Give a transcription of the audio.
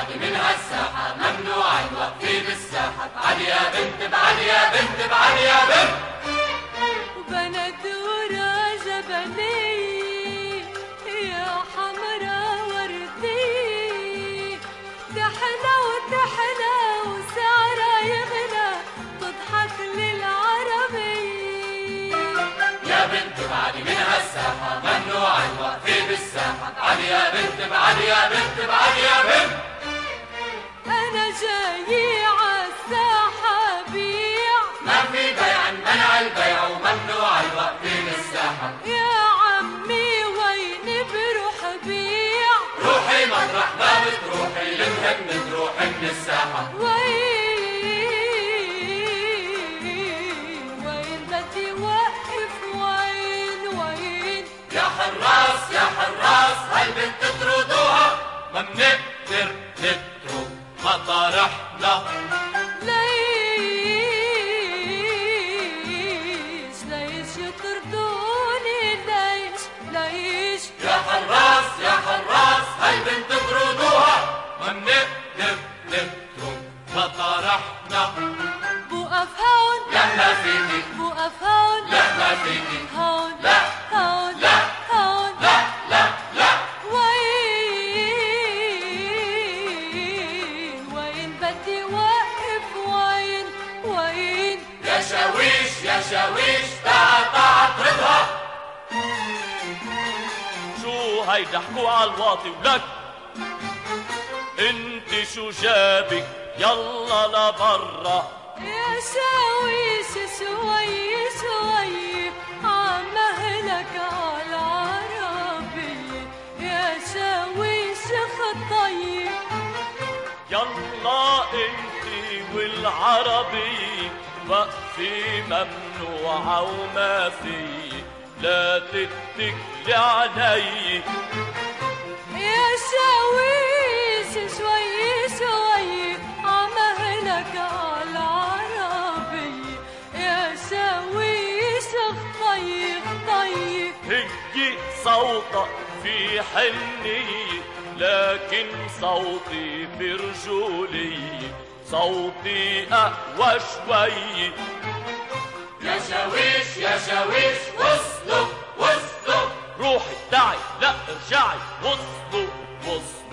تبعدي منها الساحة، ممنوع الوقف بالساحة. ابعدي يا بنت، ابعدي يا بنت، ابعدي يا بنت. وبندورة جبلية يا حمرا وردية، تحلى وتحلى وسعرها يغلى، تضحك للعربية. يا بنت ابعدي منها الساحة، ممنوع الوقف بالساحة. ابعدي يا بنت، ابعدي يا بنت، ابعدي يا بنت. أنا جاي عالساحة بيع، ما في بيع، منع البيع وممنوع الوقف بالساحة. يا عمي وين بروح بيع؟ روحي مطرح ما بتروحي، المهم تروحي من الساحة. وين بدي وقف؟ وين يا حراس يا حراس، هالبنت تطردوها، ما بنقدر نترك مطارحنا. ليش يطردوني؟ ليش يا حراس يا حراس، هالبنت تطردوها، ما بنقدر نترك مطارحنا. بوقف هون؟ لا ما فيكي. بوقف هون؟ لا ما فيكي. هون؟ لا هون؟ لا هون؟ لا لا لا. وين بدي وقف؟ وين يا شاويش يا شاويش، تعا اطردها. شو هيدا حكوا عالواطي ولك؟ انت شو جابك؟ يلا لبرا. يا شاويش شوي عمهلك عالعربية، يا شاويش خطي. يلا انت والعربي وقفي ممنوعة وما في، لا تتكلي علي. يا شاويش شوي عمهلك عالعربية، يا شاويش خطي. هي صوتك في حنية، لكن صوتي برجولي، صوتي أقوى شوي. يا شاويش يا شاويش، وصلوا وصلوا. روحي تعي لا ارجعي، وصلوا وصلوا.